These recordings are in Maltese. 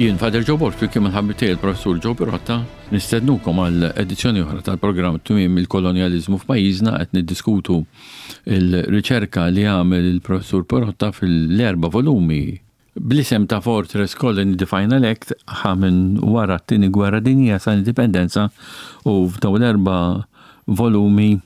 Jien Fader Joe Bortwi kien ħabbitej il-professur Joe Pirotta nistednukom għal edizzjoni oħra tal-programm Tmiem il-kolonjaliżmu f'pajjiżna qed niddiskutu il-riċerka li għamel il-professur Pirotta fil-4 volumi bl-isem ta' Fortress Colony Define Elect ħamen wara t-tieni gwerra dinjija sa' indipendenza u f'dawn l-4 volumi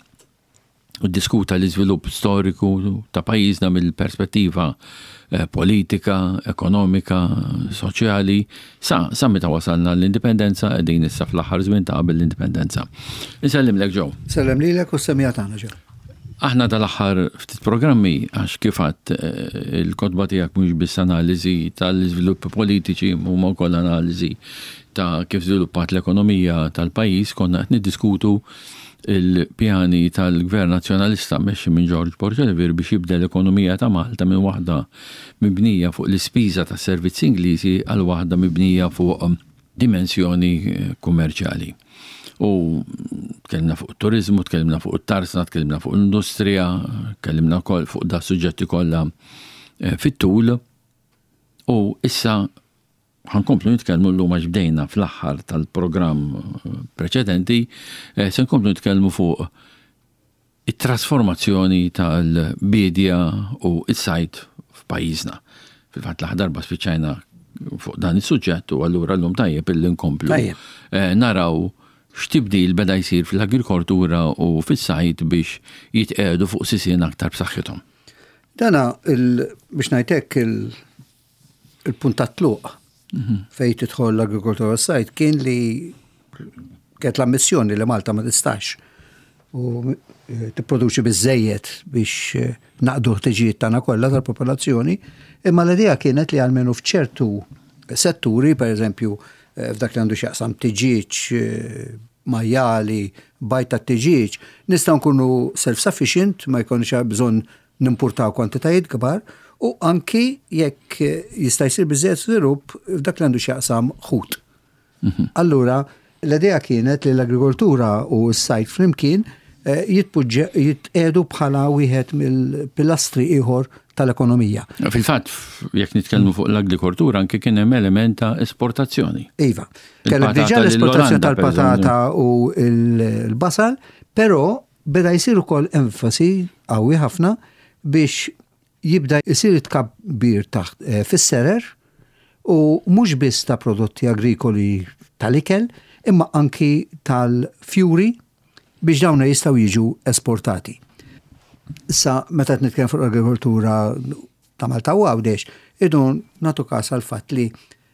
diskuta l-iżvilupp storiku ta' pajjiżna mill-perspettiva politika, ekonomika, soċjali, sa meta wasalna l-indipendenza qegħdin issa fl-aħħar żmien ta' qabel l-indipendenza. Insellim lek Ġew. Sellem lilek u semmija tagħna Ġew. Aħna dal-aħħar ftit programmi għax kif għadd il-kotba tiegħek mhux biss analiżi tal-iżviluppi politiċi huma wkoll analiżi ta' kif żviluppat l-ekonomija tal-pajjiż konna qed niddiskutu il-pjani tal-Gvern Nazzjonalista mexxi minn George Porġeliver biex jibda l-ekonomija ta' Malta minn waħda mibnija fuq l-ispiża tas servizzi Ingliżi għal waħda mibnija fuq dimensjoni kummerċjali. U tkellimna fuq it-turiżmu, tkellimna fuq it-tarsna, tkellimna fuq l-industrija, tkellimna wkoll fuq da suġġetti kollha fit-tul. U issa ħankomplu nitkellmu llum għax bdejna fl-aħħar tal-programm preċedenti, se nkomplu nitkellmu fuq it-trasformazzjoni tal-bidja u s-sajt f'pajjiżna. Fil-fatt l-aħħar darba spiċċajna fuq dan is-suġġett u allura llum tajjeb illi nkomplu naraw x'tibdil beda jsir fl-agrikoltura u fis-sajt biex jitqiegħdu fuq sisien aktar b'saħħithom. Dana biex ngħidlek il-punt tat-tluq fejn tidħol l-agrikoltura s-sajt kien li kienet l-ammissjoni li Malta ma tistax u tipproduċi biżżejjed biex naqdu ħtiġijiet tagħna kollha tal-popolazzjoni, imma l-idea kienet li almenu f'ċertu setturi, pereżempju f'dak li għandu x'jaqsam tiġiġ, majjali, bajt tat-tiġiġ, nistgħu nkunu self-sufficient, ma jkunx bżonn nimpurtaw kwantitajiet kbar, u anki jekk jista' jsir biżżejjed żvilupp f'dak li għandu x'jaqsam ħut. Allura l-idea kienet li l-agrikoltura u s-sajt flimkien jitqiegħdu bħala wieħed mill-pilastri ieħor tal-ekonomija. Fil-fatt, jekk nitkellmu fuq l-agrikoltura anke kien hemm element ta' esportazzjoni. Iva. Kellek diġà l-esportazzjoni tal-patata u l-basal, però beda jsir ukoll enfasi qawwi ħafna biex jibda jsir tkabbir taħt fis-serer u mhux biss ta' prodotti agrikoli tal-ikel, imma anki tal-fjuri biex dawna jistgħu jiġu esportati. Issa meta qed nitkellem fuq l-agrikoltura ta' Malta u Għawdex, idu nagħtu każ għal fatt li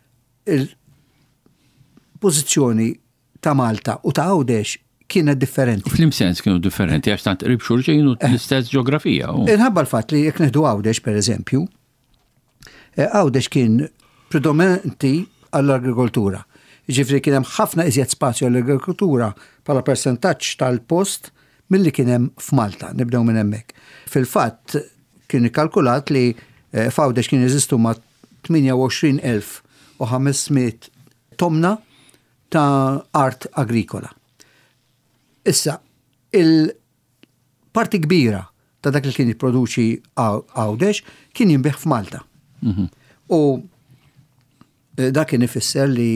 l-pożizzjoni ta' Malta u ta' Għawdex kienet differenti. Fl-imsens kienu differenti, għax tant qrib xulxejn u l-istess ġeografija. Inħabba l-fatt li jekk neħdu Għawdex pereżempju, Għawdex kien predominanti għall-agrikoltura. Ġifri kien hemm ħafna iżjed spazju għall-agrikoltura bħala persentaġġ tal-post milli kien hemm f'Malta, nibdew minn hemmhekk. Fil-fatt kien ikkalkulat li f'Għawdex kien jeżistu ma' 28,500 tomna ta' art agrikola. Issa, il-parti kbira ta' dak li kien jipproduċi Għawdex kien jinbeħ f'Malta. U dak kien ifisser li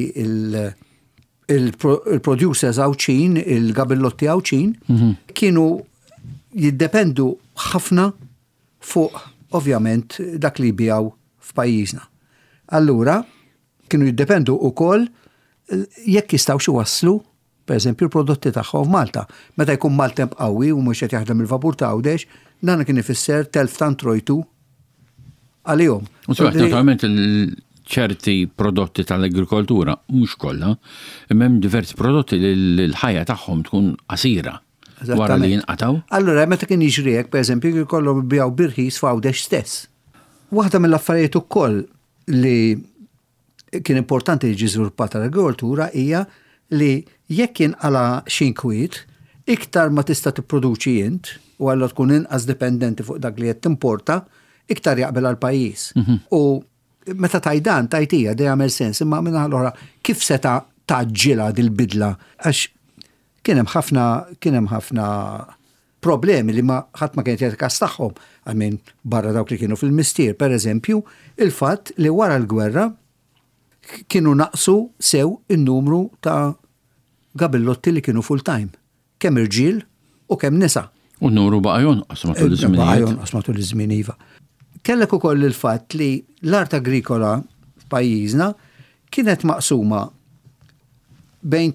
il-producers Għawċin, il-gabillotti Għawċin, kienu jiddependu ħafna fuq, ovvjament, dak li bijaw f'pajjiżna. Allura, kienu jiddependu ukoll jekk jistgħu xi wasslu per eżempju, l-prodotti tagħhom f'Malta. Meta jkun maltemp qawwi u mhux qed jaħdem il-vapur ta' Għawdex, dan kien ifisser telf ta' introjtu għalihom. U naturalment ċerti prodotti tal-agrikoltura mhux kollha, imma hemm diversi prodotti li l-ħajja tagħhom tkun qasira wara li jinqataw. Allura meta kien jiġri hekk, pereżempju, jkollhom bijaw birħis f'Għawdex stess. Waħda mill-affarijiet ukoll li kien importanti li jiġi żviluppat tal-agrikoltura hija li jekk jinqala xinkwiet, iktar ma tista' tipproduċi int u għalla tkun inqas dipendenti fuq dak li qed timporta, iktar jaqbel għal pajjiż. U meta tajdan tajtija dejja jagħmel sens, imma minn allura kif seta' taġġilha dil-bidla għax kien hemm ħafna problemi li ma ħadd ma kienet jagħti każ tagħhom, barra dawk li kienu fil-mistier, pereżempju, il-fatt li wara l-gwerra kienu naqsu sew in-numru ta' gabillotti li kienu full-time. Kemm irġiel u kemm nisa. U n-numru baqa' jonqos matul iż-żmien. Baqa' jonqos matul iż-żmien iva. Kellek ukoll il-fatt li l-art agrikola f'pajjiżna kienet maqsuma bejn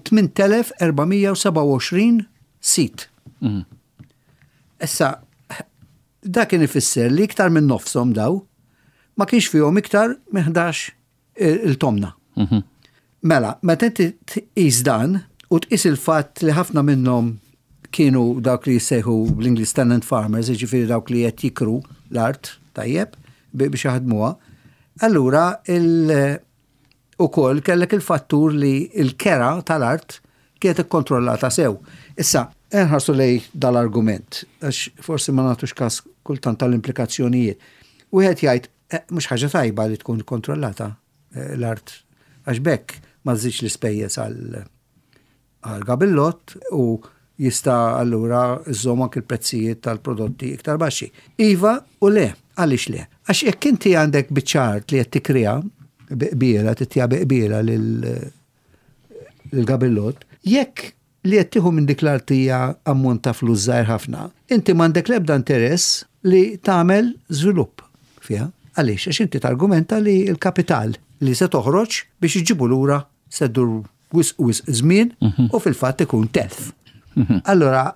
8427 sit. Issa, da kien ifisser li iktar minn nofshom daw ma kienx fihom iktar minn 11 il-tomna. Mela, meta inti tqis dan u tqis il-fatt li ħafna minnhom kienu dawk li jsejħu bl-Inglis tenant farmers, jiġifieri dawk li qed jikru l-art tajjeb biex jaħdmuha, allura ukoll kellek il-fattur li l-kera tal-art kienet ikkontrollata sew. Issa, nħarsu lej dal-argument, għax forsi ma nagħtux każ kultant tal-implikazzjonijiet. Wieħed jgħid mhux ħaġa tajba li tkun kontrollata l-art għax bekk ma żidx l-ispejjeż għall-gabillott u jista' allura żżomm anke il-prezzijiet tal-prodotti iktar baxxi. Iva u le, għaliex le? Għax jekk inti għandek biċ-art li qed tikkrea biqbiela, titja biqbiela lil-gabillott, jekk li qed tieħu minn dik l-artija ammont ta' flus żgħir ħafna, inti m'għandek l-ebda interess li tagħmel żvilupp fiha. Għaliex għax inti targumenta li l-kapital li se toħroġ biex iġibu lura se dur wisq żmien u fil-fatt ikun telf. Allora,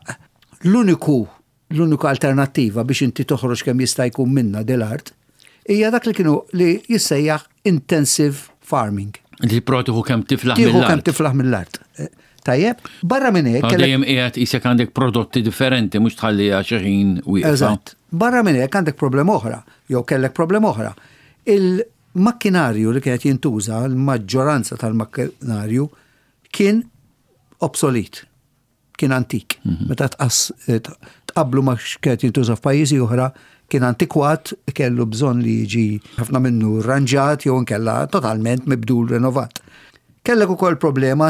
l-uniku alternattiva biex inti toħroġ kemm jista' jkun minna dil-art hija dak li kienu li jissejjaħ intensive farming. Li protuħu kemm tiflaħ mill-art. Tieħu kemm tiflaħ mill-art. Tajjeb, barra minn hekk. Dejjem qiegħed isek għandek prodotti differenti mhux tħalliha xi ħin wieqfa. Eżatt. Barra minn hekk għandek problema oħra, jew kellek problema oħra. Il-makkinarju li kienet jintuża, l-maġġoranza tal-makkinarju kien obsolit, kien antik. Meta tqablu ma kienet jintuża f'pajjiżi oħra, kien antikwat, kellu bżonn li jiġi ħafna minnu rranġat jew inkella totalment mibdul renovat. Kellek ukoll problema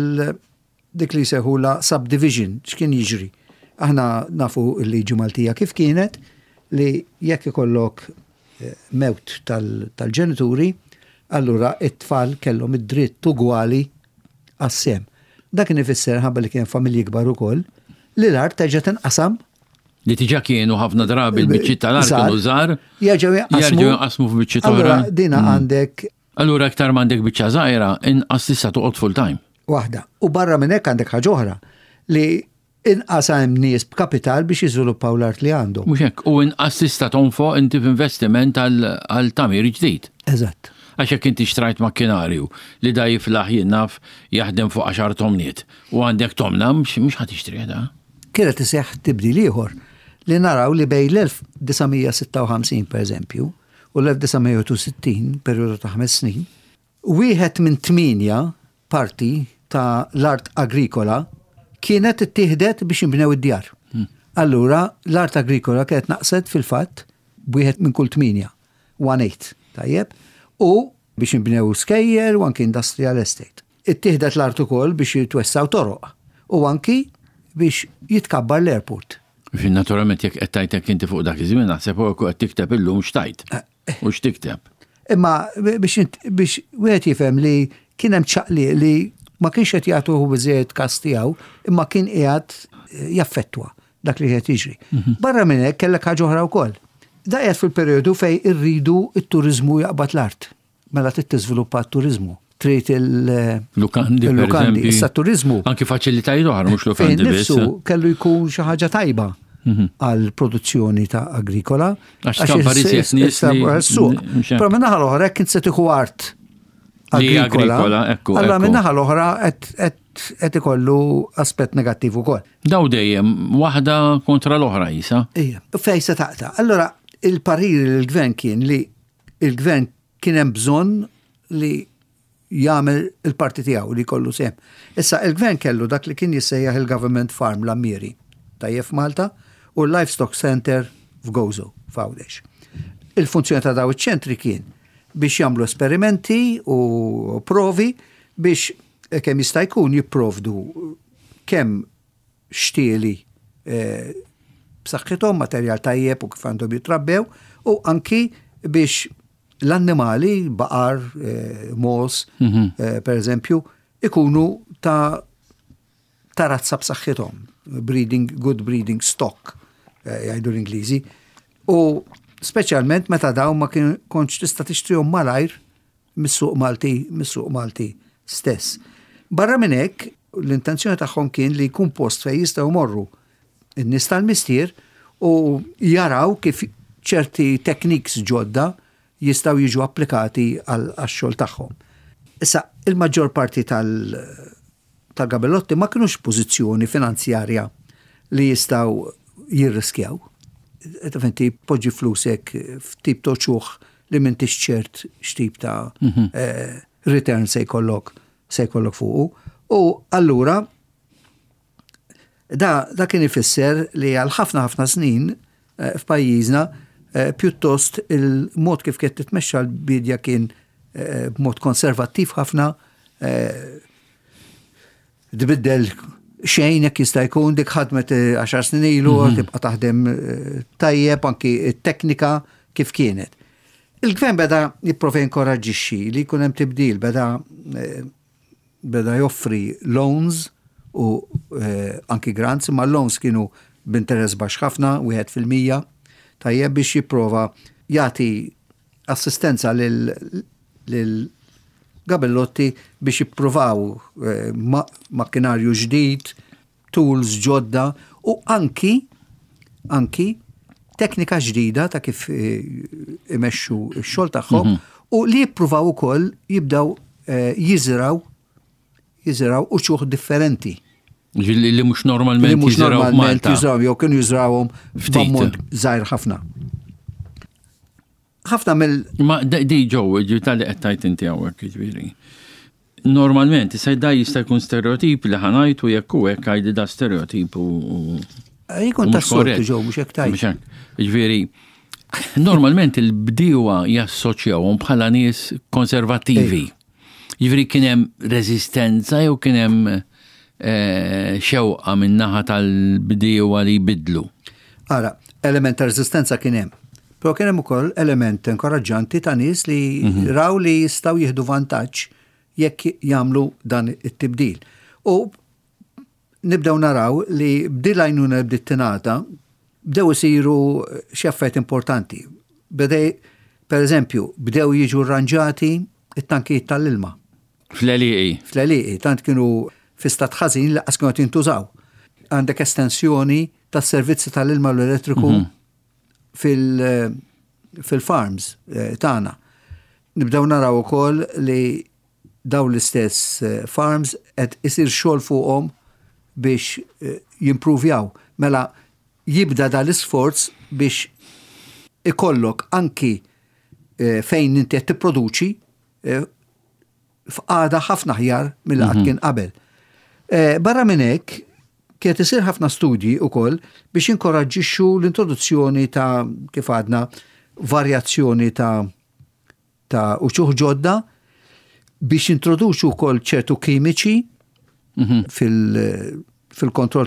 dik li seħula subdivision, x'kien jiġri. Aħna nafu l-liġi Maltija kif kienet li jekk ikollok mewt tal-ġenituri, allura it-tfal kellhom id-dritt ugwali għas-sem. Dak kien ifisser ħabba li kien familji kbar ukoll li l-art terġa' tinqasam. Li tiġa kienu ħafna drabi l-biċċiet tal-art kienu żgħar. Jerġgħu jaqsmu f'biċċiet oħra. Allura dina għandek. Allura iktar m'għandek biċċa żgħira inqas tista' toqgħod full time. Waħda. U barra minn hekk għandek ħaġa oħra li inqas hemm nies b'kapital biex jiżviluppaw l-art li għandhom. Mhux hekk, u inqas tista' tonfoq inti f'investiment għal tamir ġdid. Eżatt. Għax jekk inti xtrajt makkinarju li da jiflaħ jinnaf jaħdem fuq 10 tomniet u għandek tomna mhux ħadd tixtrih da. Kienet iseħħ tibdil ieħor li naraw li bejn l-1956 pereżempju u l-1960 perjodu ta' 5 snin, wieħed minn 8 parti ta' l-art agrikola kienet ittieħdet biex jinbnew id-djar. Allura l-art agrikola kienet naqset fil-fatt b'wieħed minn kull 8, 1/8, tajjeb, u biex jinbnew skejjel u anki industrial estate. Ittieħdet l-art ukoll biex jitwessaw toroq u anki biex jitkabbar l-airport. Naturalment jekk qed tajtek inti fuq dak iż-żmien naħseb u qed tikteb illum x'tajt. U x'tikteb. Imma biex wieħed jifhem li kien hemm ċaqli li ma kienx qed jagħtuhu biżejjed każ tiegħu, imma kien qiegħed jaffettwa dak li qed jiġri. Barra minn hekk kellek ħaġa oħra wkoll. Da qiegħed fil-perjodu fejn irridu t-turiżmu jaqbad l-art. Mela trid tiżviluppa t-turiżmu. Trid il-lukandi, issa t-turiżmu. Anki faċilitajiet oħra mhux lukandi biss. Nifsu kellu jkun xi ħaġa tajba għal produzzjoni ta' agrikola. Għax Però minnaħa l-oħra kien se tieħu art agrikola. Allora minnaħa l-oħra qed ikollu aspett negattiv ukoll. Daw dejjem waħda kontra l-oħra jisa. Ija, fejn se taqta'. Allora il-parir il-gvern kien li il-gvern kien hemm bżonn li jagħmel il-parti tiegħu li jkollu sehem. Issa il-gvern kellu dak li kien jissejjaħ il-Government Farm l-Ammiri tajjeb Malta u l-Livestock Center f'Gozo f'Għawdex. Il-funzjoni ta' daw iċ-ċentri kien biex jagħmlu esperimenti u provi biex kemm jista' jkun jipprovdu kemm xtieli b'saħħithom materjal tajjeb u kif għandhom jitrabbew u anki biex l-annimali, baqar, mos, per eżempju, ikunu ta' razza b'saħħithom, good breeding stock, jgħidu l-Ingliżi, u speċjalment meta dawn ma kontx tista' tixtrihom malajr mis-suq Malti stess. Barra minn hekk, l-intenzjoni tagħhom kien li jkun post fejn jistgħu morru n-nies tal-mistier u jaraw kif ċerti techniques ġodda jistgħu jiġu applikati għax-xogħol tagħhom. Issa, il-maġġor parti tal-gabellotti ma kinux pożizzjoni finanzjarja li jistgħu jirriskjaw. Inti poġġi flusek f'tip toċuħ li m'intix ċert x'tip ta' return se jkollok fuqu. U allura da kien ifisser li għal ħafna snin f'pajjiżna pjuttost il-mod kif kien titmexxa l-bidja kien b'mod konservattiv ħafna, tbiddel xejn jekk jista' jkun dik ħadmet 10 snin ilu tibqa' taħdem tajjeb anki t-teknika kif kienet. Il-gvern beda jipprova jinkoraġġixxi li jkun hemm tibdil, beda joffri loans u anki grants, imma loans kienu b'interess baxx ħafna, 1% tajjeb biex jipprova jagħti assistenza lil gabellotti biex jippruvaw makkinarju ġdid, tools ġodda u anki teknika ġdida ta' kif imexxu x-xogħol tagħhom u li jippruvaw ukoll jibdew jiżraw uċuħ differenti. Li mhux normalment jiżraw Malta. Jew kienu jiżrawhom f'ammont żgħir ħafna. ħafna Ma di ġew, ġitali qed tgħid inti hawnhekk jiġifieri. Normalment, issa da jista' jkun stereotip li ħanajtu jekk hu hekk għajdi da stereotip u jkun tas-soltu ġew mhux hekk tajt. Jiġifieri, normalment il-bdiewa jassoċjawhom bħala nies konservattivi. Jiġifieri kien hemm reżistenza jew kien hemm xewqa min-naħa tal-bdiewa li jbidlu. Ara, element ta' reżistenza kien hemm. Però kien hemm ukoll element inkoraġġanti ta' nies li raw li jistgħu jieħdu vantaġġ jekk jagħmlu dan it-tibdil. U nibdew naraw li bdil għajnuna bdiet tingħata bdew isiru xi affarijiet importanti. Pereżempju, bdew jiġu rranġati it-tankijiet tal-ilma. Fl-Eliqi, tant kienu fi stat ħażin laqas kienu jintużaw. Għandek estensjoni tas-servizzi tal-ilma u l-elettriku fil-farms tagħna. Nibdew naraw ukoll li daw l-istess farms qed isir xogħol fuqhom biex jimprovjaw. Mela jibda dal-isforz biex ikollok anki fejn inti qed tipproduċi f'qagħda ħafna ħjar milli qatt kien qabel. Barra minn hekk kienet isir ħafna studji wkoll biex inkoraġġixxu l-introduzzjoni ta' kif għadna varjazzjoni ta' uċuħ ġodda biex introduċu wkoll ċertu kimiċi fil-kontroll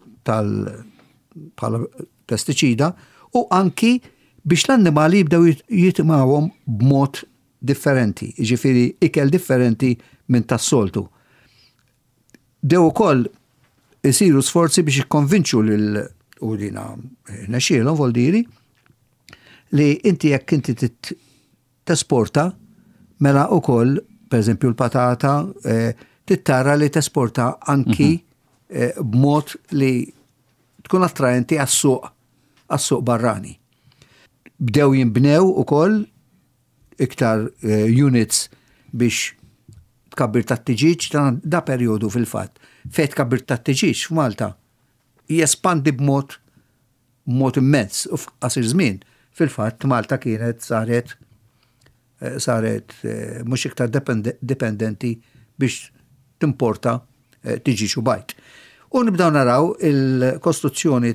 bħala pestiċida u anki biex l-annimali jibdew jitimgħuhom b'mod differenti, jiġifieri ikel differenti minn tas-soltu. Dew ukoll isiru sforzi biex jikkonvinċu u dina naxielhom voldiri li inti jekk inti tesporta mela ukoll pereżempju l-patata tittara li tesporta anki b'mod li tkun attraenti għas-suq barrani. Bdew jinbnew ukoll iktar units biex tkabbir tat-tiġiġ da perjodu fil-fatt. Fejn tkabbir tat-tiġiġ f'Malta jespandi b'mod immens u f'qasir żmien. Fil-fatt Malta kienet saret mhux iktar dipendenti biex timporta tiġiġ u bajt. U nibdew naraw il-kostruzzjoni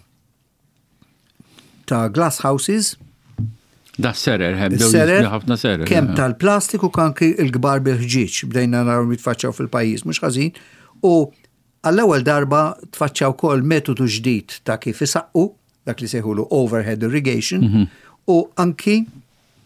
ta' glass houses. Da serer, ħafna serer. Kemm tal-plastiku kanki il-kbar bil-ħġieġ bdejna naraw jitfaċċaw fil-pajjiż mhux ħażin u għall-ewwel darba tfaċċaw ukoll metodu ġdid ta' kif isaqqu dak li seħulu overhead irrigation u anki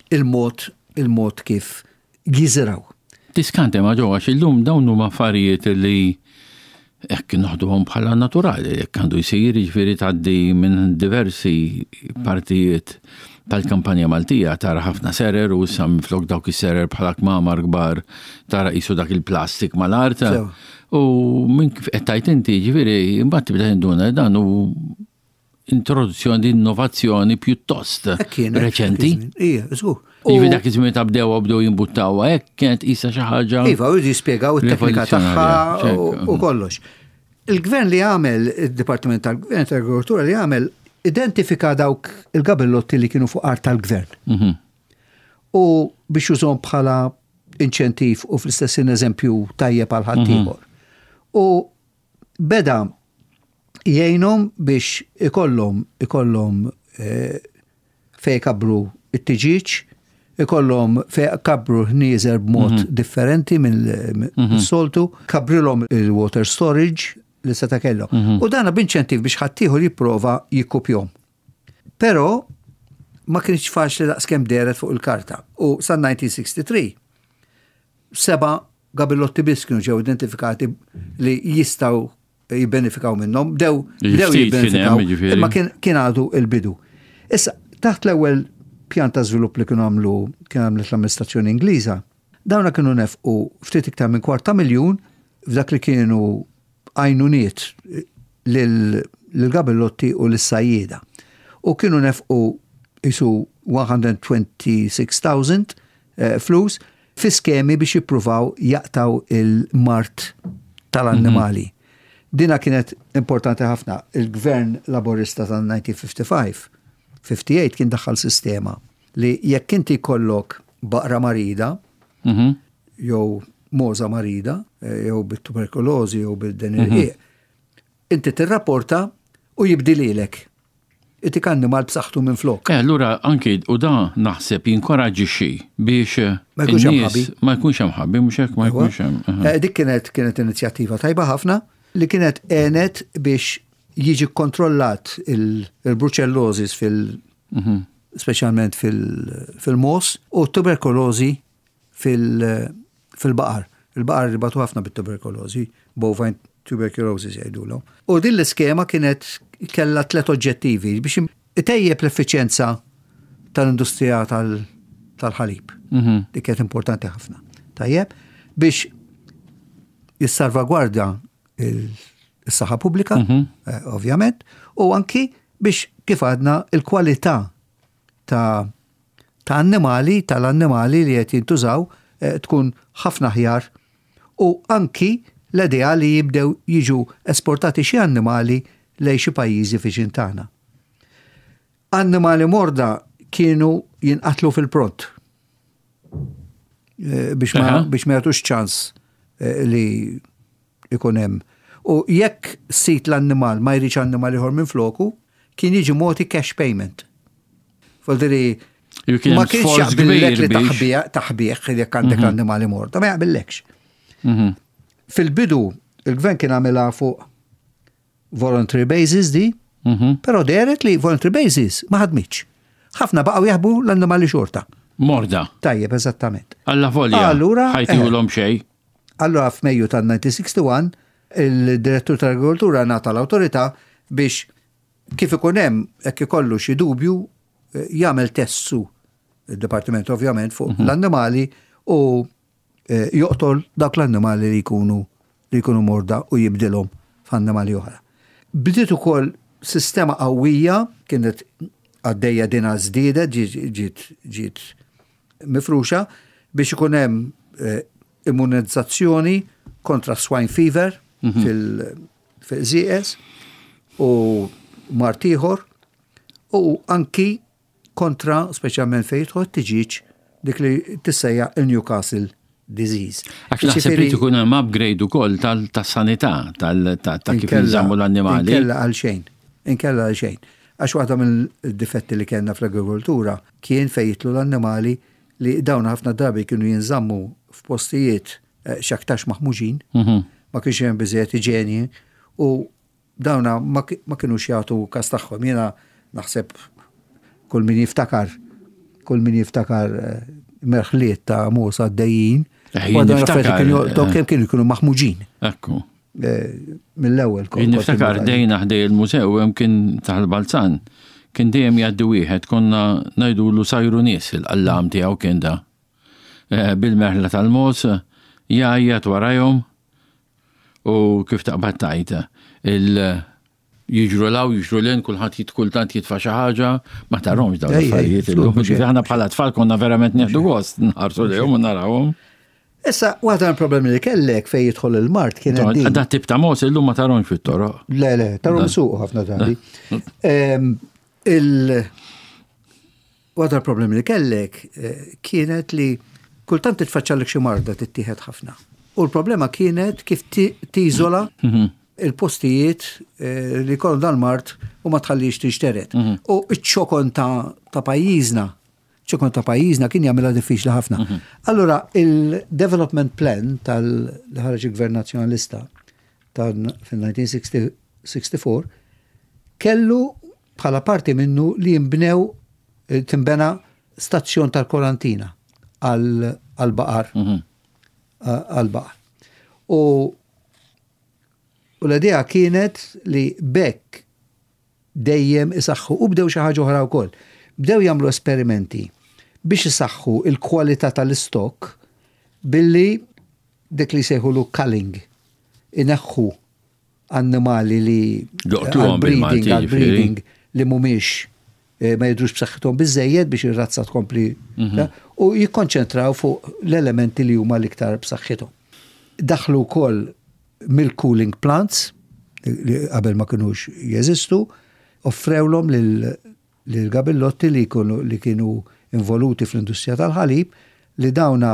il-mod kif jiżraw. Tiskante ma ġewwa illum dawn huma affarijiet li hekk noħduhom bħala naturali, jekk għandu jsir jiġifieri tgħaddi minn diversi partijiet tal-kampanja Maltija tara ħafna serer u issa minflok dawk is-serer bħala kmamar kbar tara qisu dak il-plastik mal-arta. U minn kif qed tgħid inti jiġifieri imbagħad tibda tinduna dan hu introduzzjoni di innovazzjoni pjuttost reċenti. Ija, żgur. Jiġifieri dak iż-żmien ta' bdew jinbuttawha hekk kienet qisha xi ħaġa. Iva, u jispjegaw it-teknika tagħha u kollox. Il-gvern li għamel, id-Dipartiment tal-Gvern tal-Agrikoltura li għamel identifika dawk il-gabellotti li kienu fuq art tal-gvern. U biex jużom bħala inċentiv u fl-istessin eżempju tajjeb għal ħaddieħor. U beda jgħinhom biex ikollhom fej kabru it-tiġiġ, ikollhom fej kabru ħnieżer b'mod differenti mill-soltu, kabrilhom il-water storage li seta kellhom. U dana b'inċentiv biex ħaddieħor jipprova jikkupjhom. Però ma kienx faċli daqskemm deret fuq il-karta. U sa 1963 7 gabellotti biss kienu ġew identifikati li jistgħu jibbenefikaw minnhom, bdew jibbenefikaw, imma kien għadu il-bidu. Issa, taħt l-ewwel pjan ta' żvilupp li kienu għamlet l-amministrazzjoni Ingliża, dawna kienu nefqu ftit iktar minn $250,000 f'dak li kienu għajnuniet l-gabellotti u l-sajjida. U kienu nefqu jisu 126,000 flus fi skemi biex jippruvaw jaqtaw il-mart tal-annimali. Dina kienet importanti ħafna. Il-gvern laborista tal-1955, 58 kien daħħal sistema li jekk inti kollok baqra marida, jew moza marida, jew bit-tuberkulożi jew bid-denirqiq, inti tirrapporta u jibdililek. Inti kannimal b'saħħtu minn flok. Allura anki u da naħseb jinkoraġġixxi biex in-nies ma jkunx hemm ħabbi mhux hekk ma jkunx hemm. Dik kienet inizjattiva tajba ħafna li kienet għenet biex jiġi kontrollat il-bruċellosis speċjalment fil-mos u tuberkulożi fil-baqar. Il-baqar ribatu ħafna bit-tuberkulożi, bovine tuberculosis jgħidulhom. U din l-iskema kienet kella 3 oġġettivi biex itejjeb l-effiċjenza tal-industrija tal-ħalib. Dik kienet importanti ħafna. Tajjeb biex jissalvagwardja il-saħħa pubblika, ovvjament, u anki biex kif għadna il-kwalità ta' tal-annimali li qed jintużaw tkun ħafna ħjar u anki l-idea li jibdew jiġu esportati xi annimali lejn xi pajjiżi fiċin tagħna. Annimali morda kienu jinqatlu fil-pront biex ma jagħtux ċans li ikun hemm. U jekk sit l-annimal ma jridx annimal ieħor minn floku, kien jiġi moti cash payment. Fodri ma kienx jaqbillek li taħbieħ jekk għandek annimali morta, ma jaqbillekx. Fil-bidu, il-gvern kien għamilha fuq voluntary basis di, però deret li voluntary basis ma ħadmitx. Ħafna baqgħu jaħbu l-annimali xorta. Morda. Tajjeb, eżattament. Alla volja, ħajtihulhom xejn. Allura f'Mejju tal-1961 il-direttur tal-agrikoltura nata l-awtorità biex kif ikun hemm jekk ikollu xi dubju jagħmel tessu il-Dipartiment ovvjament fuq l-annimali u joqtol dak l-annimali li jkunu morda u jibdilhom f'annimali oħra. Bdiet ukoll sistema qawwija kienet għaddejja dina żdiedet ġiet mifruxa biex ikun hemm immunizzazzjoni kontra swine fever fil-ZS u martiħor u anki kontra speċjalment fejtħor tiġiġ dik li tissejja il-Newcastle disease. Għax naħseb li tkun hemm upgrade ukoll tas-sanità ta' kif jinżammu l-annimali. Inkella għal xejn. Għax waħda mill-difetti li kellna fl-agrikoltura kien fejtlu l-annimali li dawn ħafna drabi kienu jinżammu f'postijiet xaktax maħmuġin, ma kienx hemm biżejjed iġenji u dawna ma kienux jagħtu każ tagħhom. Jiena naħseb kull min jiftakar kull min jiftakar merħliet ta' Mosa d-dajjin. Kem kienu jkunu maħmuġin. Ekku. Mill-ewwel. Niftakar dejna ħdej il-mużew hemm kien tal-Balzan. Kien dejjem jgħaddi wieħed konna ngħidulu sajru nies il-qallam tiegħu kien da. Bil-merħla tal-Mos jgħajjat warajhom u kif taqbad tajta jiġru law, jiġru len, kulħadd jitkultant jitfa' xi ħaġa, ma tarhomx dawn l-affarijiet illum. Aħna bħala tfal konna verament nieħdu gost nħarsu lejhom u narawhom. Issa, waħda l-problemi li kellek fejn jidħol il-Mart kien din. Da tip ta' Mos illum ma tarhomx fit-toroq. Le, tarhom suq ħafna drabi. Waħda l-problemi li kellek kienet li kultant titfaċċalek xi marda tittieħed ħafna. U l-problema kienet kif tiżola il-postijiet li kollu dal-Mart u ma tħallix tixteret. U ċ-ċokon ta' pajjiżna kien jagħmilha diffiċli ħafna. Allura il-development plan tal-ħareġ il-Gvern Nazzjonalista fil-1964 kellu bħala parti minnu li timbena stazzjon tal-Korantina għal-baqar. U l-idea kienet li bekk dejjem isaħħu u bdew xi ħaġa oħra wkoll. Bdew jagħmlu esperimenti biex isaħħu il-kwalità tal-istok billi dik li sejħulu culling. Ineħħu annimali li għal-breeding li mhumiex ma jidrux b'saħħithom biżejjed biex ir-razza tkompli u jikkonċentraw fuq l-elementi li huma l-iktar b'saħħithom. Daħlu wkoll milk-cooling plants li qabel ma kinux jeżistu, offrewlhom lil gabillotti li kienu involuti fl-industrija tal-ħalib li dawna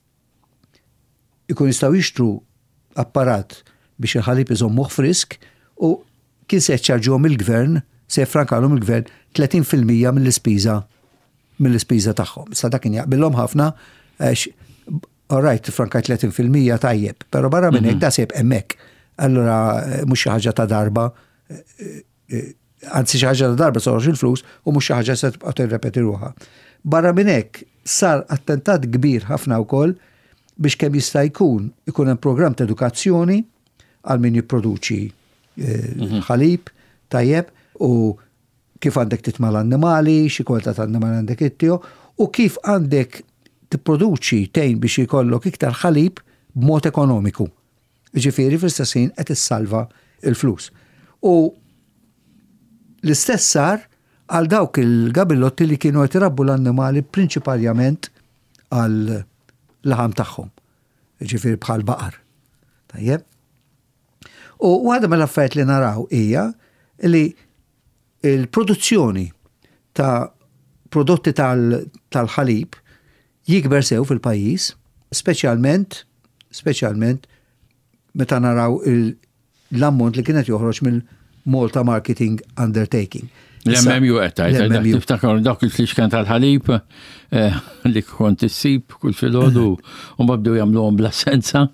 ikun jistgħu jixtru apparat biex il-ħalib iżommuh frisk u kien se jċarġuhom il-gvern, se jfrankalhom il-gvern 30% mill-ispiża tagħhom. Sa dak kien jaqbilhom ħafna għax alright, frankajt 30% tajjeb, pero barra minn hekk da sejb hemmhekk. Allura mhux xi ħaġa ta' darba, anzi xi ħaġa ta' darba sorx il-flus u mhux xi ħaġa se tibqa' tirrepeti ruħha. Barra minn hekk sar attentat kbir ħafna wkoll biex kemm jista' ikun hemm programm ta' edukazzjoni għal min jipproduċi ħalib tajjeb u kif għandek titma' l-annimali, xi kwalità ta' annimali għandek ittieħu u kif għandek tipproduċi tejn biex jkollok iktar ħalib b'mod ekonomiku. Ġifieri fl-istessin qed issalva il-flus. U l-istess sar għal dawk il-gabillotti li kienu qed irabbu l-annimali prinċipalment għal laħam tagħhom. Ġifieri bħal baqar. Tajjeb? U waħda mill-affarijiet li naraw hija li il-produzzjoni ta' prodotti tal-ħalib jikber sew fil-pajjiż, speċjalment meta naraw l-ammont li kienet joħroġ mill-Malta Marketing Undertaking. L-MMU qed niftakar dak il-flix kan tal-ħalib li kont issib kull filgħodu u ma bdew jagħmluhom bl-assenza.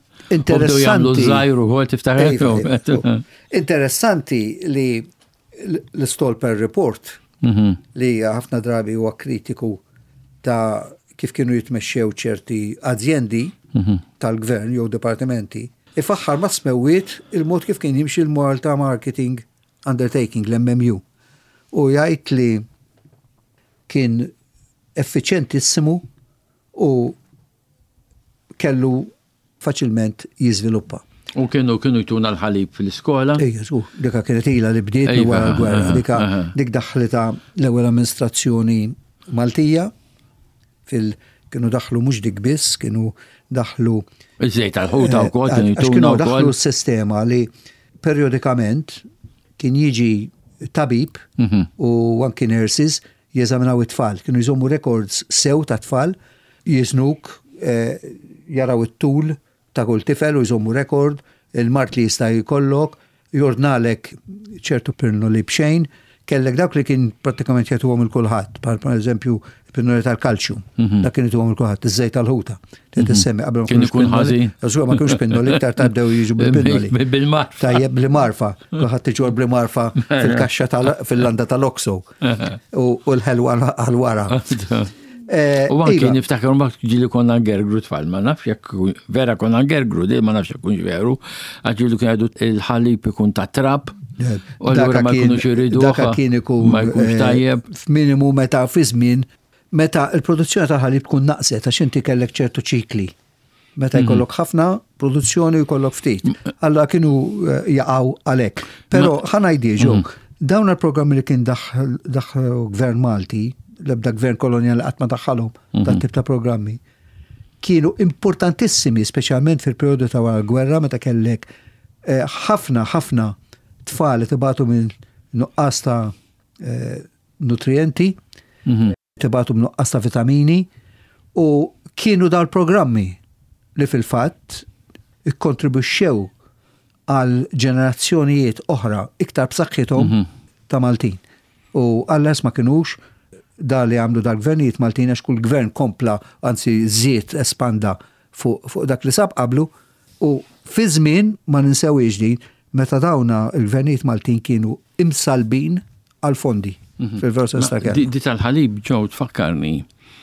Interessanti. Interessanti li l-Stolper Report li ħafna drabi huwa kritiku ta' kif kienu jitmexxew ċerti azjendi tal-gvern jew dipartimenti, ifaħħar ma smewwiet il-mod kif kien jimxi l-Malta Marketing Undertaking, l-MMU. U jgħid li kien effiċjentissimu u kellu faċilment jiżviluppa. U kienu jtuna l-ħalib fil-iskola? Ejja, dika kienet ilha li bdiet wara l-gwerra, dik daħlita l-ewwel amministrazzjoni Maltija kienu daħlu mhux dik biss, kienu daħlu iż-żejt tal-ħuta wkoll kienu jtuna kienu daħlu s-sistema li periodikament kien jiġi tabib u anki nurses jeżaminaw it-tfal, kienu jżommu records sew ta' tfal, jiżnuk jaraw it-tul ta' kull tifel u jżommu rekord, il-mart li jista' jkollok, jordnalek ċertu pirnoli bxejn, kellek dawk li kien pratikament jagħtuhom il-kulħadd, per eżempju il-pirnoli tal-kalċjum, dak kien jagħtuhom il-kulħadd, iż-żejt tal-ħuta. Tissemmi qabel kien ikun ħażin. Ma kienx pinnoli, iktar tabdew jiġu bil-pinnoli. Bil-marfa. Tajjeb bl-marfa, kulħadd iġor bl-marfa fil-kaxxa fil-landa tal-Oxo u l-ħelwa għal-wara. U anki niftakar ma ġili konna gergru tfal, ma nafx jekk vera konna gergru, di ma nafx jekk veru, għaġilu kien għadu il-ħalib ikun ta' trab, u l-għura ma jkunux jiridu, ma jkunx tajjeb. F'minimu meta fi żmien, meta il-produzzjoni tal-ħalib tkun naqset, għax inti kellek ċertu ċikli. Meta jkollok ħafna produzzjoni u jkollok ftit. Alla kienu jaqgħu għalhekk. Però ħanajdi ġok, dawn il-programmi li kien daħħu Gvern Malti, l-ebda gvern koloniali qatt ma daħħalhom dan tip ta' programmi, kienu importantissimi, speċjalment fil-perjodu ta' wara l-gwerra meta kellek ħafna tfal tibatu minn nuqqas ta' nutrienti, tibatu minn nuqqas ta' vitamini, u kienu dawn il-programmi li fil-fatt ikkontribwixxew għal ġenerazzjonijiet oħra iktar b'saħħithom ta' Maltin. U għalles ma kinux da li għamlu dal-gvernijiet Maltin għax kull gvern kompla, anzi żied espanda fuq dak li sab qablu, u fi żmien ma ninsewx din meta dawna il-gvernijiet Maltin kienu imsalbin għal fondi fil-versa stakel. Di tal-ħalib ġew tfakkarni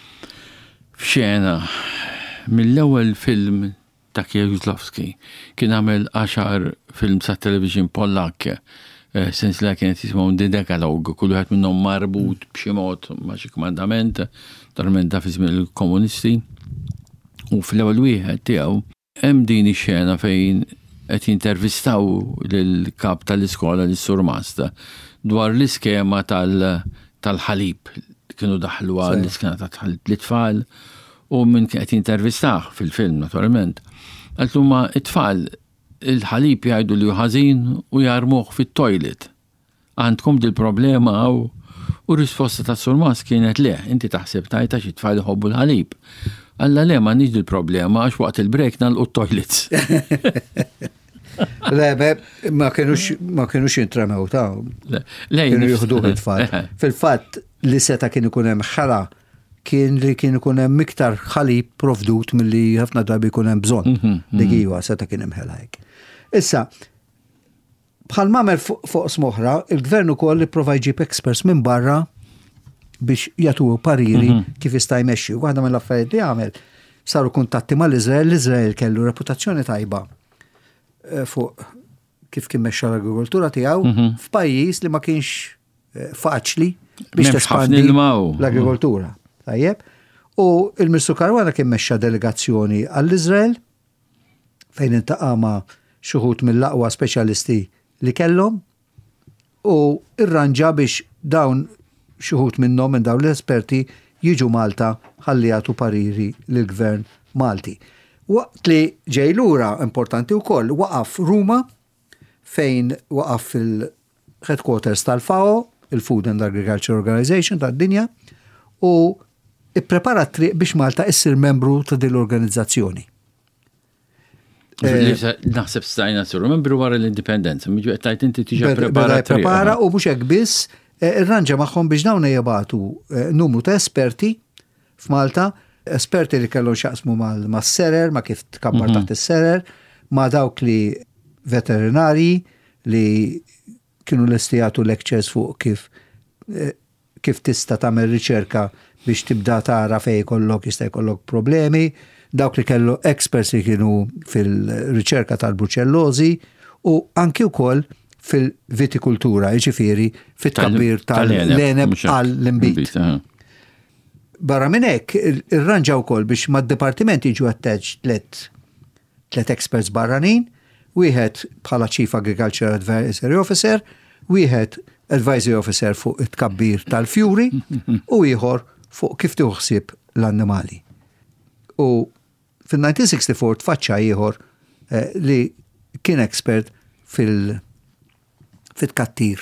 f'xena mill-ewwel film ta' Kieślowski kien għamel 10 film sa' television Pollak, sens li kienet jismaw The Decalogue, kull wieħed minnhom marbut b'xi mod ma' xi komandament, talment ta' fiżmien il-komunisti. U fl-ewwel wieħed tiegħu hemm din ix-xena fejn qed jintervistaw lill-kap tal-iskola lis-Sur Masta dwar l-iskema tal-ħalib. Kienu daħluha l-iskema tal-ħalib l-tfal u minn kien qed jintervistaħ fil-film naturalment. Għaltu ma it-tfal il-ħalib jgħidu li ħażin u jarmuh fit-toilet. Għandkom dil-problema u risposta ta' Sur Mas kienet le, inti taħseb tajta xi tfal jħobbu l-ħalib. Alla le ma nix dil-problema għax waqt il-break nagħlqu t-toilets. Le, ma kienux jintremew ta' kienu jieħduh it-tfal. Fil-fatt li seta kien ikun hemm ħala kien ikun hemm iktar ħalib provdut milli ħafna drabi jkun hemm bżonn. Dik iva seta kien hemm ħela hekk. Issa, bħal mamel fuq smoħra, il-gvern ukoll ipprova jġib experts minn barra biex jagħtu pariri kif jista' jmexxi. Waħda mill-affarijiet li għamel saru kuntatti mal-Iżrael, l-Iżrael kellu reputazzjoni tajba fuq kif kien mexxa l-agrikoltura tiegħu f'pajjiż li ma kienx faċli biex tespandi l-agrikoltura. Tajjeb. U il-Ministru Caruana kien mexxa delegazzjoni għall-Iżrael fejn intaqa' ma' xi wħud mill-aqwa speċjalisti li kellhom u irranġa biex dawn xi wħud minnhom minn dawn l-esperti jiġu Malta ħalli jagħtu pariri lill-Gvern Malti. Waqt li ġej lura importanti wkoll waqaf Ruma fejn waqaf fil-headquarters tal-FAO, il-Food and Agriculture Organization tad-dinja, u ipprepara triq biex Malta issir membru ta' din l-organizzazzjoni. Naħseb stajna siru membru wara l-indipendenza, miġu qed inti tiġi prepara u mhux hekk biss irranġa magħhom biex dawn jibgħatu numru ta' esperti f'Malta, esperti li kellhom xaqsmu mas-serer, ma kif tkabbar taħt is-serer, ma dawk li veterinari li kienu lesti jagħtu lectures fuq kif tista' tagħmel riċerka biex tibda tara fejn jista' jkollok problemi, dawk li kellu experts li kienu fil-riċerka tal-bruċellożi u anki wkoll fil-vitikultura, jiġifieri fit-tkabbir tal-leneb għall-imbit. Barra minn hekk irranġa wkoll biex mad-dipartiment jiġu attached tliet experts barranin, wieħed bħala Chief Agriculture Advisory Officer, wieħed Advisory Officer fuq it-tkabbir tal-fjuri u ieħor fuq kif tuħsib l-annimali. U fil-1964 tfaċċa ieħor li kien expert fit-kattir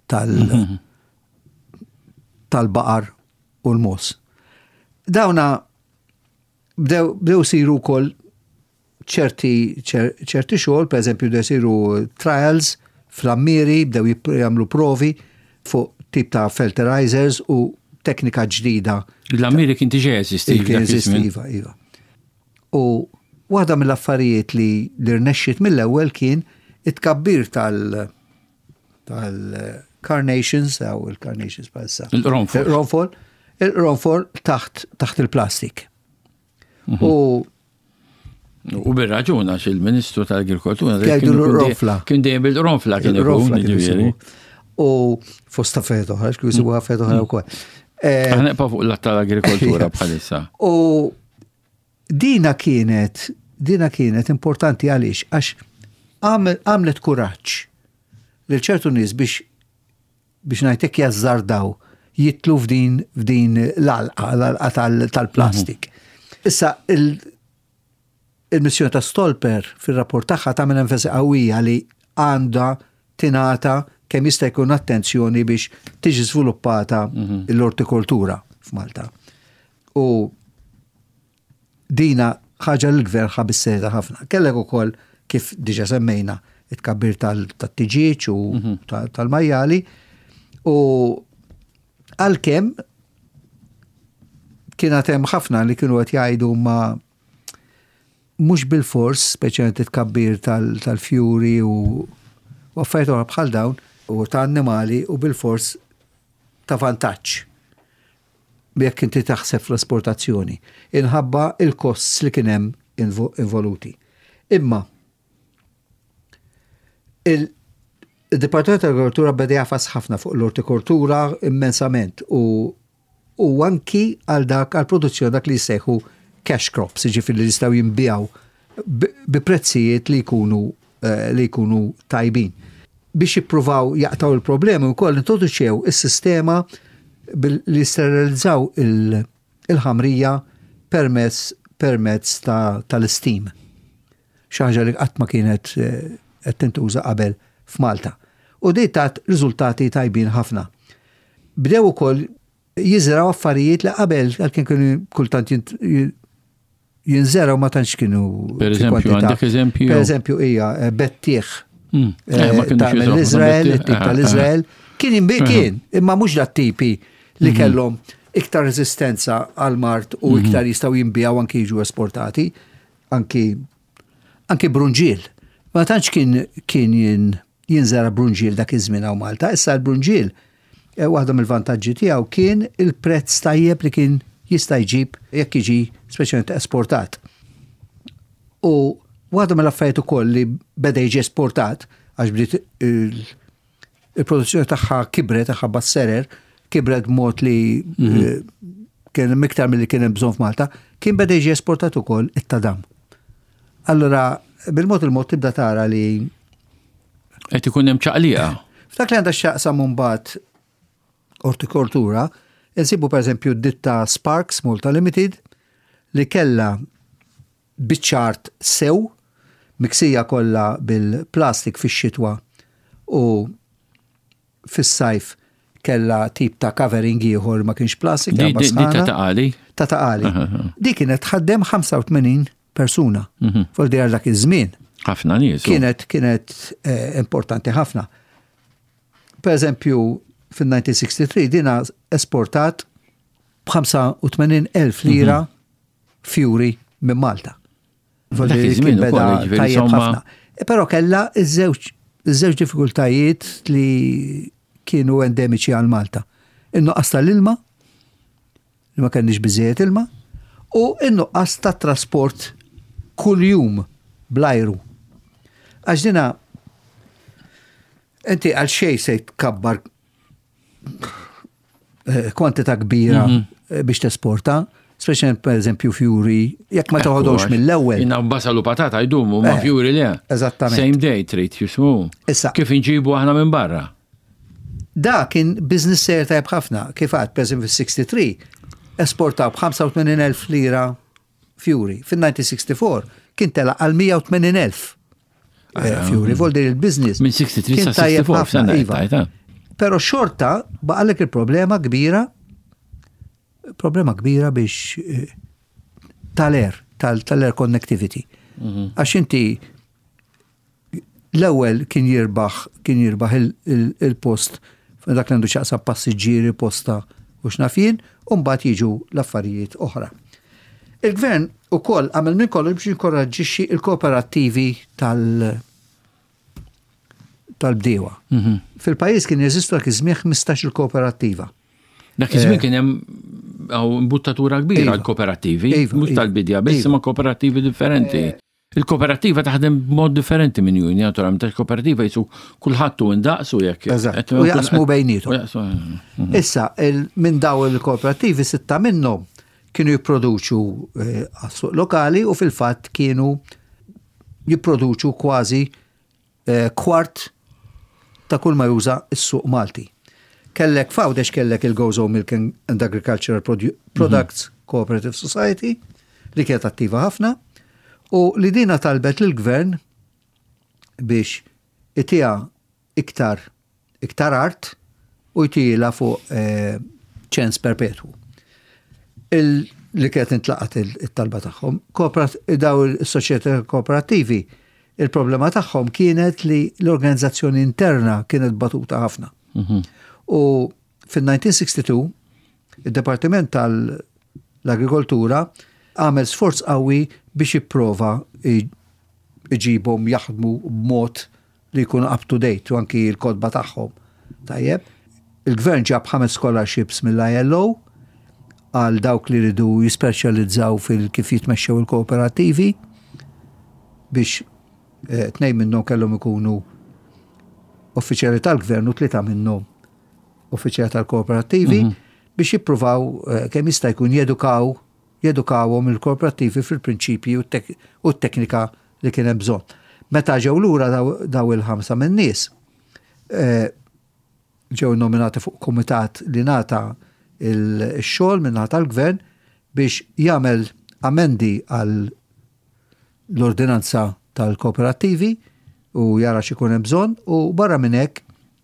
tal-baqar u l-mos. Dawna bdew siru wkoll ċerti xogħol, pereżempju bdew siru trials fl-ammiri, bdew jagħmlu provi fuq tip ta' fertilizers u teknika ġdida. L-ammiri kien tiġi eżistiva, iva. U waħda mill-affarijiet li rnexxiet mill-ewwel kien it-tkabbir tal-carnations, il-carnations bħalissa. Il-ronfol. il-ronfor taħt il-plastik. U bir-raġun għax il-Ministru tal-Agrikoltura jgħidu l-ronfla. Kien dejjem bil-ronfla kien ikun. U fosta fejt oħra, x'kien jisibuha fejt oħra wkoll. Ħaneqpa fuq l-att tal-agrikoltura bħalissa. U dina kienet importanti għaliex għax għamlet kuraġġ lil ċertu nies biex ngħidlek jażardaw jitlu f'din l-alqa tal-plastik. Issa il-missjoni ta' Stolper fir-rapport tagħha tagħmel enfasi qawwija li għandha tingħata kemm jista' jkun attenzjoni biex tiġi żviluppata l-ortikoltura f'Malta. U dina ħaġa l-gvern ħabissejta ħafna. Kellek ukoll kif diġa semmejna it-kabbir tat-tiġiġ u tal-majjali u għalkemm kienet hemm ħafna li kienu qed jgħidu ma mhux bil-fors, speċjalment it-kabbir tal-fjuri u affarijiet oħra bħal dawn u ta' annimali u bil-fors ta' vantaġġ jekk inti taħseb fl-esportazzjoni inħabba il-kosts li kien hemm involuti. Imma il-Dipartiment tal-Agrikoltura beda jafas ħafna fuq l-ortikoltura immensament u anki għal produzzjoni dak li jsejħu cash crops, ġifieri li jistgħu jinbijaw bi prezzijiet li jkunu tajbin. Biex jippruvaw jaqtaw il-problemi wkoll introduċew is-sistema li sterilizzaw il-ħamrija permezz tal-istim. Xi ħaġa li qatt ma kienet qed tintuża qabel f'Malta. U di tat riżultati tajbin ħafna. Bdew ukoll jiżraw affarijiet li qabel għalkemm kienu kultant jinżeraw ma tantx kienu. Pereżempju, għandek eżempju. Pereżempju hija bettieħ tal-Iżrael, it-tip tal-Iżrael, kien kien, imma mhux dat-tipi li kellhom iktar reżistenza għal mart u iktar jistgħu jinbijaw anki jiġu esportati, anki brunġiel. Ma tantx kien jinżera brunġiel dak iż-żmien hawn Malta. Issa l-brunġiel waħda mill-vantaġġi tiegħu kien il-prezz tajjeb li kien jista' jġib jekk jiġi speċjalment esportat. U waħda mill-affarijiet ukoll li beda jiġi esportat għax bdiet il-produzzjoni tagħha kibret tagħha basserer, kibret mod li kien miktar milli kien hemm bżonn f'Malta, kien beda jiġi esportat ukoll it-tadam. Allura bil-mod tibda tara li qed ikun hemm ċaqliqa. F'dak li għandha x'jaqsam mbagħad ortikoltura, insibu pereżempju ditta Sparks Malta Limited li kellha biċ-ċart sew miksija kollha bil-plastik fix-xitwa u fis-sajf kellha tip ta' covering ieħor ma kienx plastik. Di ta' taqali? Ta' taqali. Di kienet tħaddem 85 persuna fuq dak iż-żmien. Ħafna nies. Kienet importanti ħafna. Pereżempju fin-1963 dina esportat b'85,000 lira fjuri minn Malta. Kien beda tajjeb ħafna. Però kellha iż-żewġ diffikultajiet li kienu endemiċi għal Malta. In-nuqqas tal-ilma, li ma kenniex biżejjed ilma, u in-nuqqas tat trasport kuljum bl-ajru. Għax dina inti għal xejn se tkabbar kwantità kbira biex tesporta, speċjalment pereżempju fjuri, jekk ma toħodhomx mill-ewwel. Inna basalu patata jdumu ma fjuri le. Eżattament. Same day trid jismu. Kif inġibu aħna minn barra. Da kien business ser tajb ħafna, kif għad, pereżempju fis-63 esportaw b'85,000 lira fjuri. Fin-1964 kien tela għal 180,000 fjuri. Voldi il-business. Minn 63 sa 64 Pero xorta baqalek il-problema kbira biex tal-air connectivity. Għax inti l-ewwel kien jirbaħ il-post dak li għandu xaqsa passiġġieri, posta u x'nafin, u mbagħad jiġu l-affarijiet oħra. Il-gvern ukoll għamel minn kollu biex jinkoraġġixxi il-kooperattivi tal-bdiewa. Fil-pajjiż kien jeżistu dak iż-żmien 15 il-kooperattiva. Dak iż-żmien kien hemm imbuttatura kbira għal-kooperativi, mhux tal-bidja, biss ma' kooperativi differenti. Il-kooperativa taħdem b'mod differenti minn union, naturalment il-kooperativa jisu kulħadd indaqsu jekk. Eżatt, u jaqsmu bejnietom. Issa, minn daw il-kooperativi 6 minnhom kienu jipproduċu għas-suq lokali u fil-fatt kienu jipproduċu kważi kwart ta' kull ma juża s-suq Malti. Kellek Fawdex kellek il-Gozo Milk and Agricultural Products Cooperative Society li kienet attiva ħafna u li dina talbet l-gvern biex itija iktar art u jtila fuq ċens perpetu. Li kienet intlaqat il-talba tagħhom. Daw il-soċjetà kooperativi, il-problema tagħhom kienet li l-organizzazzjoni interna kienet batuta ħafna. U fil-1962 il-Departiment tal-Agrikoltura għamel sforz qawwi biex jipprova iġibhom jaħdmu b'mod li jkunu up to date u anki l-kodba tagħhom. Tajjeb, il-gvern ġab 5 scholarships mill-ILO għal dawk li ridu jispeċjalizzaw fil-kif jitmexxew il-kooperativi biex 2 minnhom kellhom ikunu uffiċjali tal-gvern u 3 minnhom uffiċjali tal-kooperativi biex jippruvaw kemm jista' jkun jedukawhom il-kooperativi fil-prinċipji u t-teknika li kien hemm bżonn. Meta ġew lura daw il-5 min-nies ġew nominati fuq kumitat li nata il-xogħol minna tal-gvern biex jagħmel amendi għal l-ordinanza tal-kooperativi u jara x'ikun hemm bżonn u barra minn hekk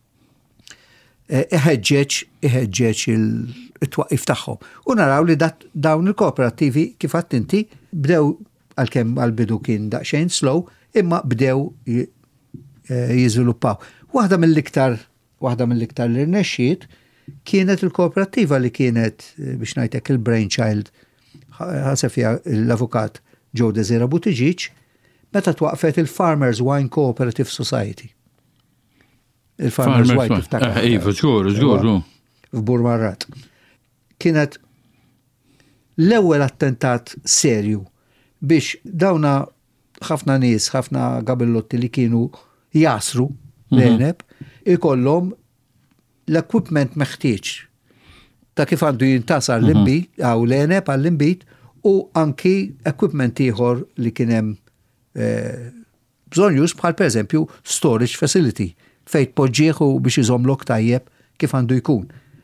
iħeġġeġ it-twaqqif tagħhom. U naraw li dawn il-kooperativi kif għadt inti bdew għalkemm għall-bidu kien daqsxejn slow imma bdew jiżviluppaw. Waħda mill-iktar li rnexxiet kienet il-kooperativa li kienet biex ngħidlek il-brainchild ħaseb fiha l-avukat Joe Desira Buttigieg meta twaqfet il-Farmers Wine Cooperative Society. Il-Farmers Wine tiftakar. Iva, żgur. F'Burmarrat. Kienet l-ewwel attentat serju biex dawna ħafna nies, ħafna gabillotti li kienu jasru l-eneb ikollhom l-equipment meħtieġ ta' kif għandu jintasar l-imbit għaw l-eneb għall-imbit u anki equipment ieħor li kien hemm bżonn bħal pereżempju storage facility fejn tpoġġieħu biex iżommlok tajjeb kif għandu jkun.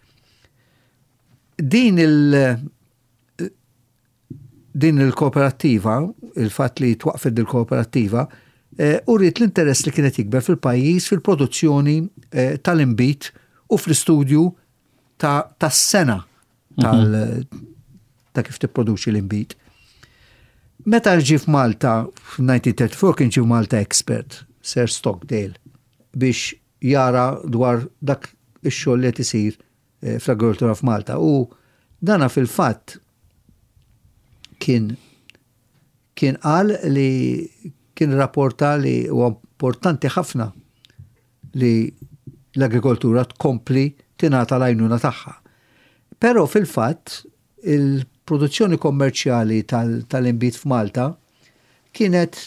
Din il-kooperattiva, il-fatt li twaqfet il-kooperattiva, uriet l-interess li kienet jikber fil-pajjiż fil-produzzjoni tal-imbit u fl-istudju tas-sena ta' kif tipproduċi l-imbit. Meta ġi f'Malta f'1934 kien ġi f'Malta expert, Sir Stockdale, biex jara dwar dak ix-xogħol li qed isir fl-agrikoltura f'Malta u dana fil-fatt kien qal li kien rapporta li huwa importanti ħafna li l-agrikoltura tkompli tingħata l-għajnuna tagħha. Però fil-fatt il-produzzjoni kommerċjali tal-imbit f'Malta kienet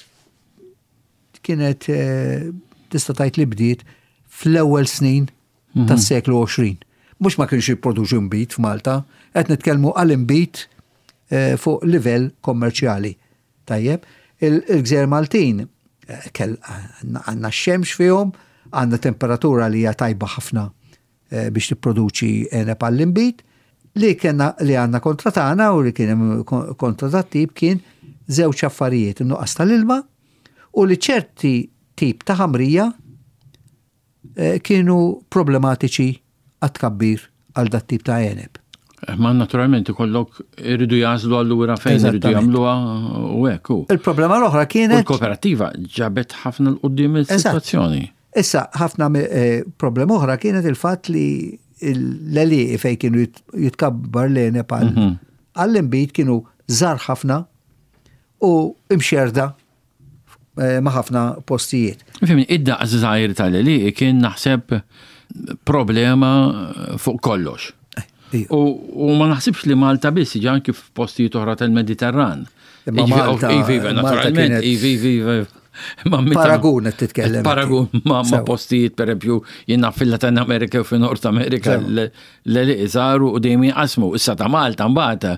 tista' tgħid li bdiet fl-ewwel snin tas-seklu 20. Mhux ma kienx jipproduċu imbit f'Malta, qed nitkellmu għal imbit fuq livell kommerċjali. Tajjeb, il-Gżejjer Maltin għandna x-xemx fihom, għandna temperatura li hija tajba ħafna biex tipproduċi eneb għall-imbit, li għandna kontra tagħna u li kien hemm kontra tat-tip kien żewġ affarijiet, in-nuqqas tal-ilma u li ċerti tip ta' ħamrija kienu problematiċi għat-tkabbir għal dat tip ta' eneb. Ma naturalment ikollok irridu jażlu allura fejn irridu jagħmluha u hekk. Il-problema l-oħra kienet il-kooperativa ġabet ħafna l-qudiem is-sitwazzjoni. Issa ħafna problema oħra kienet il-fatt li l-għalieqi fejn kienu jitkabbar l-eneb għall-imbit kienu żgħar ħafna u imxerda ma' ħafna postijiet. Fimni, id-daqs żgħir tal-għalieqi kien naħseb problema fuq kollox. U ma naħsibx li Malta biss jiġi anki f'postijiet oħra tal-Mediterran. Imma Malta naturalment, Paragun qed titkellem. Paragun ma' postijiet pereempju jiena fil-Latin Amerika u fin-Nord Amerika li iżaru u dejjem jinqasmu. Issa ta' Malta mbagħad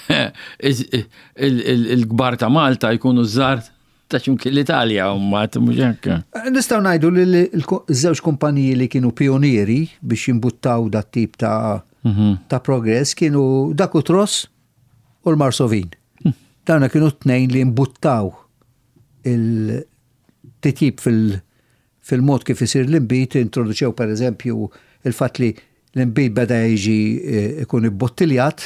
il-kbar ta' Malta jkunu żgħar ta' x'imkien l-Italja u mbagħad mhux hekk. Nistgħu ngħidu li ż-żewġ kumpaniji li kienu pionieri biex jimbuttaw dat tip ta' progress kienu Dakutros u l-Marsovin. Dawna kienu tnejn li mbuttaw il-titjib fil-mod kif isir l-imbit, introduċew per eżempju il-fat li l-imbit beda jiġi ikun ibbottiljat,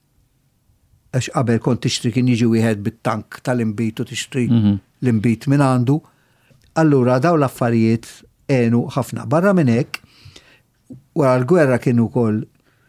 għax qabel kont tixtri kien jiġi wieħed bit-tank tal-imbit u tixtri l-imbit minn għandu. Allura daw l-affarijiet għenu ħafna. Barra minn hekk, wara l-gwerra kienu wkoll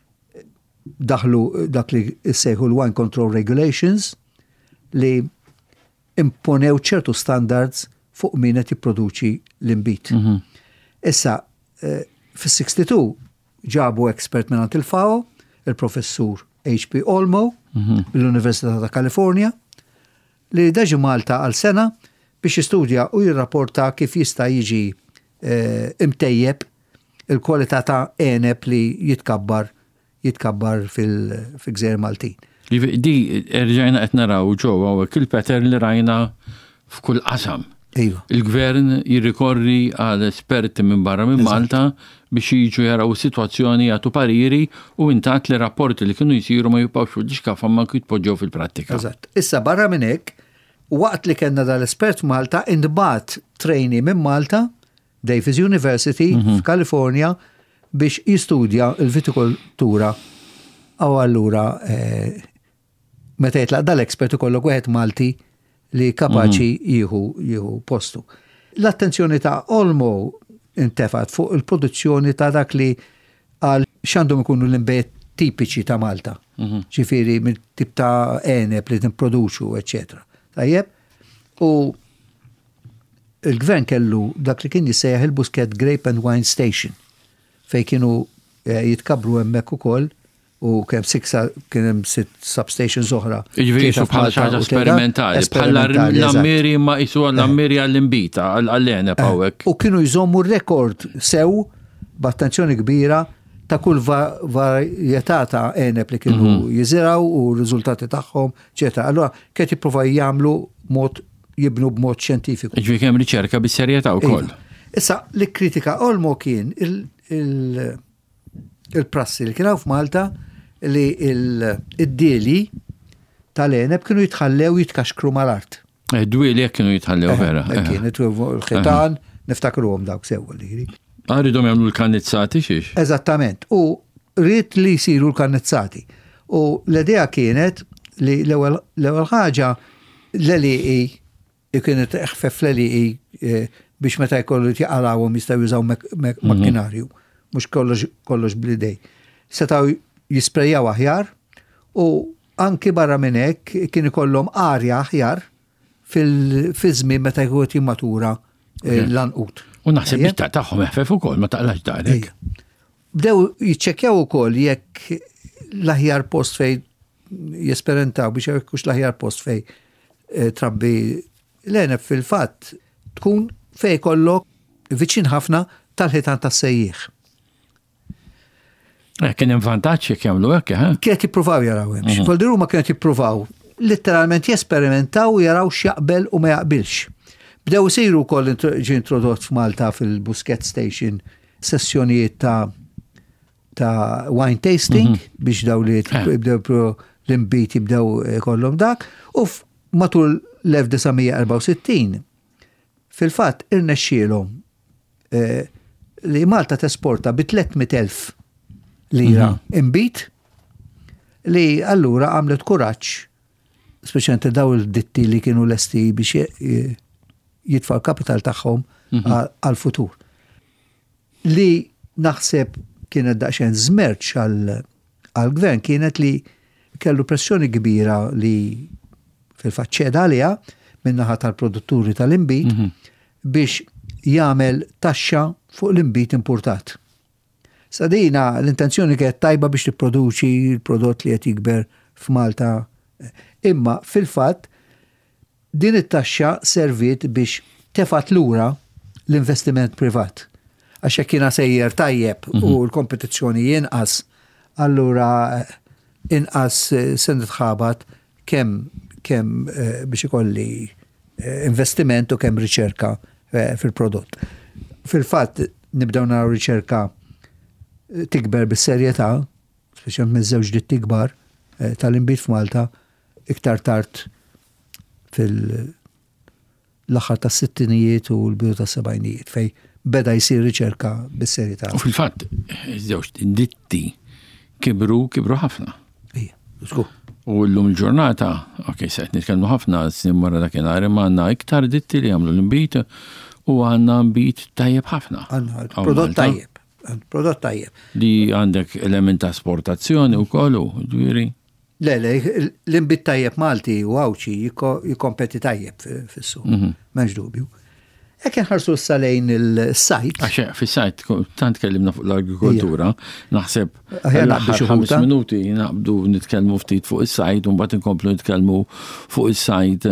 daħlu dak li issejħu l-Wine Control Regulations li imponew ċertu standards fuq min qed jipproduċi l-imbit. Issa, fis-62 ġabu expert minn il-FAO, il-professur H.P. Olmo, mill-Università ta' Kalifornja, li daġi Malta għal sena biex jistudja u jirrapporta kif jista' jiġi imtejjeb il-kwalità ta' eneb li jitkabbar fil-Gżejjer Maltin. Di rġajna qed naraw ġewwa hawnhekk il-pattern li rajna f'kull qasam. Il-gvern jirrikorri għal esperti minn barra minn Malta biex jiġu jaraw is-sitwazzjoni jagħtu pariri u intat li rapporti li kienu jsiru ma jibqgħux fuq ix-xkaf ma jitpoġġew fil-prattika. Eżatt. Issa barra minn hekk, waqt li kellna dal-espert Malta intbagħat trainee minn Malta, Davis University f'Kalifornja biex jistudja l-vitikoltura għaw allura meta jitlaq dal-expert ikollok wieħed Malti li kapaċi jieħu postu. L-attenzjoni ta' Olmo intefat fuq il-produzzjoni ta' dak li għal x'għandhom ikunu l-imbejt tipiċi ta' Malta. Ġifieri mit-tip ta' eneb li timproduċu, eċetera. Tajjeb? U il-gvern kellu dak li kien jissejjaħ il-Busquet Grape and Wine Station fej kienu jitkabru hemmhekk ukoll u kien hemm 6 substations oħra. Jiġifieri bħala xi ħaġa sperimentali, bħala l-ammiri ma jisu l-ammiri għall-imbita għall-eneb hawnhekk. U kienu jżommu rekord sew b'attenzjoni kbira ta' kull varjetà ta' eneb li kienu jiżiraw u r-riżultati tagħhom, eċetera. Allura kien jipprova jagħmlu jibnu b'mod xjentifiku. Jiġifieri kemm riċerka bis-serjetà wkoll. Issa li kritika Olmo kien il-prassi li kienu f'Malta li id-dieli tal-eneb kienu jitħallew jitkaxkru mal-art. Id-dieli jekk kienu jitħallew vera. Kienet l-ħitan niftakruhom dawk sewwa li. Għaridhom jagħmlu l-kannizzati xiex? Eżattament. U rrid li jsiru l-kannizzati. U l-idea kienet li l-ewwel ħaġa l-LEE kienet eħfef l-LEE biex meta jkollu jaqrawhom jistgħu jużaw makkinarju, mhux kollox bl-idej. Setgħu jisprejjaw aħjar u anki barra minn hekk kien ikollhom arja aħjar fil-żmien meta jkun jimmatura l-anqut. U naħseb biex tagħhom eħfef ukoll ma taqlax darek. Bdew jiċċekkjaw ukoll jekk l-aħjar post fejn jesperentaw biex jekkux l-aħjar post fejn trabbi l-eneb fil-fatt tkun fejn kollok viċin ħafna tal-ħitan tas-sejjieħ. Kien hemm vantaġġ jekk jagħmlu hekk, Kienet jippruvaw jaraw hemm. Koldiru ma kienet jippruvaw litteralmentjesperimentaw u jaraw x'jaqbel u ma jaqbilx. Bdew isiru wkoll ġie introdott f'Malta fil-Busquet Station sessjonijiet ta' wine tasting biex daw li jibdew l-imbit jibdew kollhom dak u matul l-1964 fil-fatt irnexxielhom li Malta tesporta bi 300,000 lira imbit li allura għamlet kuraġġ speċjalment daw il-ditti li kienu lesti biex jitfgħu l-kapital tagħhom għal-futur. Li naħseb kienet daqsxejn żmerġ għall-gvern kienet li kellu pressjoni kbira li fil-fatt ċeda għaliha min-naħa tal-produtturi tal-imbit biex jagħmel taxxa fuq l-imbit importat. Sadina l-intenzjoni kienet tajba biex tipproduċi l-prodott li qed jikber f'Malta. Imma fil-fatt din it-taxxa servit biex tefat lura l-investiment privat. Għax hekk kiena sejjer tajjeb u l-kompetizzjoni jinqas, allura inqas se nitħabat kemm biex ikolli investiment u kemm riċerka fil-prodott. Fil-fatt nibdew naraw riċerka tikber bis-serjetà, speċjalment miż-żewġ ditt tikbar tal-inbit f'Malta iktar tard fil-aħħar tas-sittinijiet u l-bidu tas-sebgħinijiet fej beda jsir riċerka bis-serjetà. U fil-fatt, żewġ ditti kibru ħafna. U l-lum il-ġurnata, se qed nitkellmu ħafna snin wara dakinhar, imma għandna iktar ditti li jagħmlu l-inbit u għandna nbit tajjeb ħafna. Prodott tajjeb. Prodott tajjeb. Li għandek element ta' esportazzjoni wkoll ġifieri. Le, l-inbit tajjeb Malti u Awċi jikkompeti tajjeb fis-suq, m'hemmx dubju. Hekk inħarsu s-salejn il-sajt. Għaxe, fis-sajt, tant kellimna fuq l-agrikoltura, naħseb l-aħħar 5 minuti naqbdu nitkellmu ftit fuq is-sajt u mbagħad inkomplu nitkellmu fuq is-sajt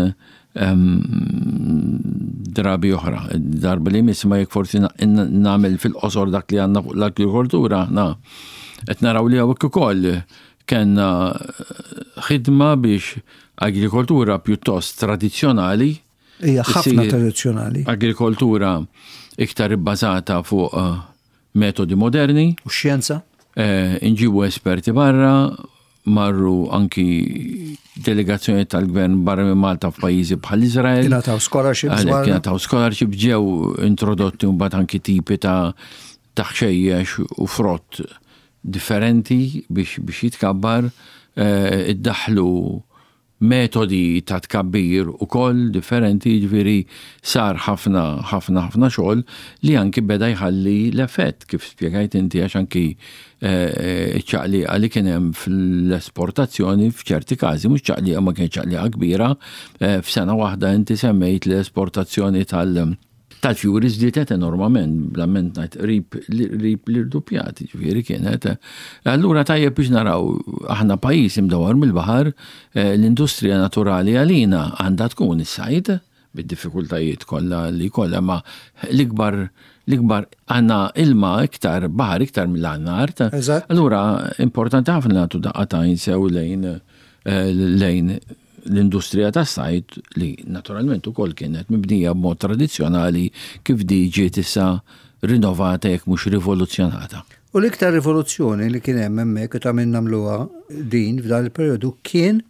drabi oħra. Darba li misma jekk forsi nagħmel fil-qosor dak li għandna fuq l-agrikoltura, qed naraw li hawnhekk ukoll kellna ħidma biex agrikoltura pjuttost tradizzjonali. Hija ħafna tradizzjonali. Agrikoltura iktar ibbażata fuq metodi moderni. U xjenza. Inġibu esperti barra, marru anki delegazzjoni tal-gvern barra minn Malta f'pajjiżi bħal Iżrael. Kien taw scholarship ġew introdotti mbagħad anki tipi ta' ħxejjex u frott differenti biex jitkabbar, iddaħlu metodi ta' tkabbir ukoll differenti, ġifieri sar ħafna xogħol li anki beda jħalli l-effett kif spjegajt inti għax anki ċaqliqa li kien hemm fl-esportazzjoni f'ċerti każi mhux ċaqliqa ma kien ċaqliqa kbira, f'sena waħda inti semmejt l-esportazzjoni tal-fjuri żdietet enormament, blamment ngħid rib l-irdupjati, ġifieri kienet. Allura tajjeb biex naraw aħna pajjiż imdawwar mill-baħar, l-industrija naturali għalina għandha tkun is-sajd bid-diffikultajiet kollha li kollha, ma l-ikbar għandna ilma iktar baħar iktar mill-għandna art. Allura importanti ħafna nagħtu daqqatajn sew lejn l-industrija tas-sajd li naturalment ukoll kienet mibnija b'mod tradizzjonali kif di ġiet issa rinnovata jekk mhux rivoluzzjonata. U l-iktar rivoluzzjoni li kien hemm hemmhekk u tagħmel nagħmluha din f'dan il-perjodu kien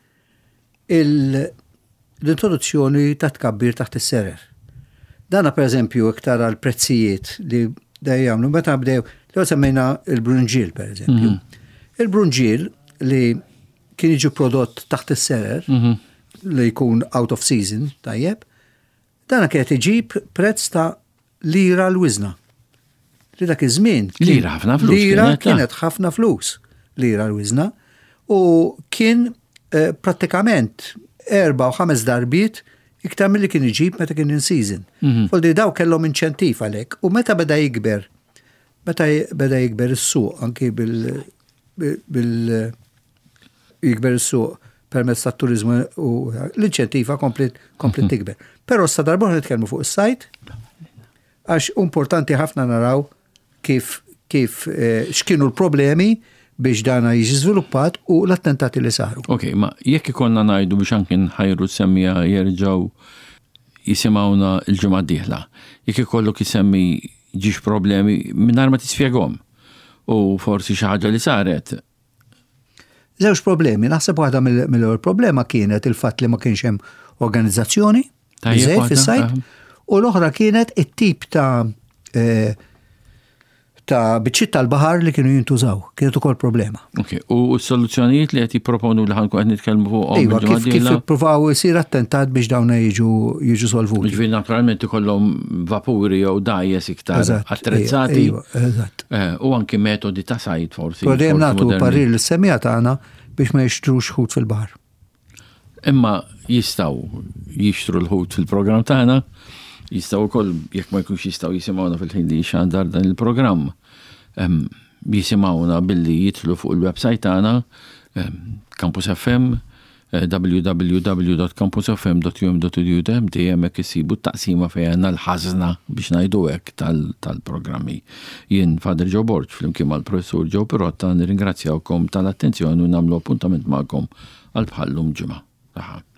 l-introduzzjoni ta' tkabbir taħt is-serer. Dana pereżempju iktar għal prezzijiet li jagħmlu meta bdew li semmejna il-brunġiel pereżempju. Il-brunġiel li kien jiġu prodott taħt is-serer li jkun out of season tajjeb, dana kienet iġib prezz ta' lira l-wiżna. Li dak iż-żmien lira ħafna flus. Lira kienet ħafna flus lira l-wiżna u kien prattikament 4 u 5 darbiet iktar milli kien iġib meta kien in season. Foldi daw kellhom inċentiv għalhekk u meta beda jikber is-suq anki jikber is-suq permezz tat-turiżmu u l-inċentiva komplet tikber. Però sa darba nitkellmu fuq is-sajt għax importanti ħafna naraw kif x'kienu l-problemi biex dana jiġi żviluppat u l-attentati li saru. Ok, ma jekk ikollna ngħidu biex anke nħajru semmija jerġgħu jisimgħuna l-ġimgħa d-dieħla. Jekk ikollok isemmi ġiex problemi mingħajr ma tispjegahom u forsi xi ħaġa li saret. Żewġ problemi, naħseb waħda mill-ewwel problema kienet il-fatt li ma kienx hemm organizzazzjoni fis-sajt u l-oħra kienet it-tip ta' biċċiet tal-baħar li kienu jintużaw, kienet ukoll problema. Ok, u s-soluzzjonijiet li qed jipproponu li ħankun qed nitkellmu fuqhom kif ippruvaw isir attentat biex dawn jiġu solvuti. Ġifieri naturalment ikollhom vapuri jew dajjes iktar attrezzati. U anke metodi ta' sajt forsi. Dejjem nagħtu parir lis-semija tagħna biex ma jixtrux ħut fil-baħar. Imma jistgħu jixtru l-ħut fil-programm tagħna, jistgħu wkoll jekk ma jkunx jistgħu jisimgħuna fil-ħin li xandar dan il-programm. jisimawna billi jitlu fuq il-website tagħna Campus FM, www.campusfm.um.edu dejjem hekk isibu t-taqsima fejn għandna l-ħażna biex ngħidu hekk tal-programmi. Jien Father Joe Borg flimkien mal-Professur Joe Pirotta nirringrazzjawkom tal-attenzjoni u nagħmlu appuntament magħkom għal bħallum ġimgħa.